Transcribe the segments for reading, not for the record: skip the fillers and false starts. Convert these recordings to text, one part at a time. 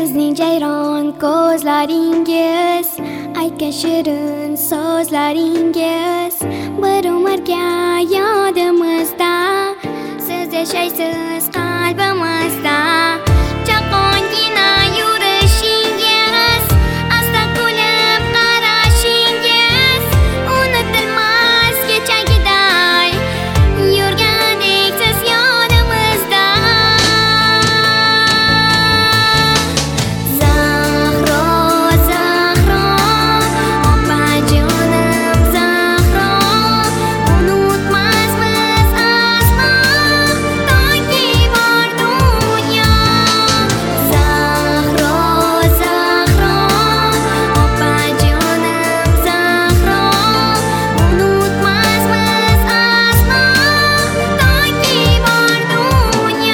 Sizning jayron ko'zlaringiz, aytgan shirin so'zlaringiz bir umrga yodimizda. Siz yashaysiz qalbimizda. Chaqongina yurishingiz, asta kulib qarashingiz unutilmas kechagiday yurgandek siz yonimizda. Zahro, Zahro, opajonim Zahro, unutmasmiz aslo toki bor dunyo. Zahro, Zahro, opajonim Zahro, unutmasmiz aslo toki bor dunyo.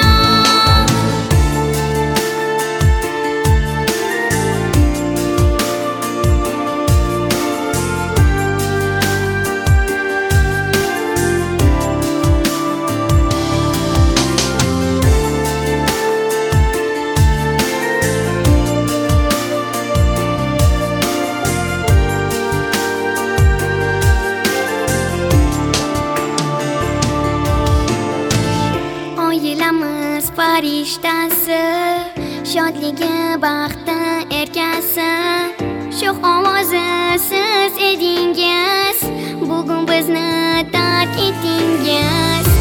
Oilamiz farishtasi, shodligi baxti erkasi. Sho'x ovozi siz edingiz, bugun bizni tark etdingiz.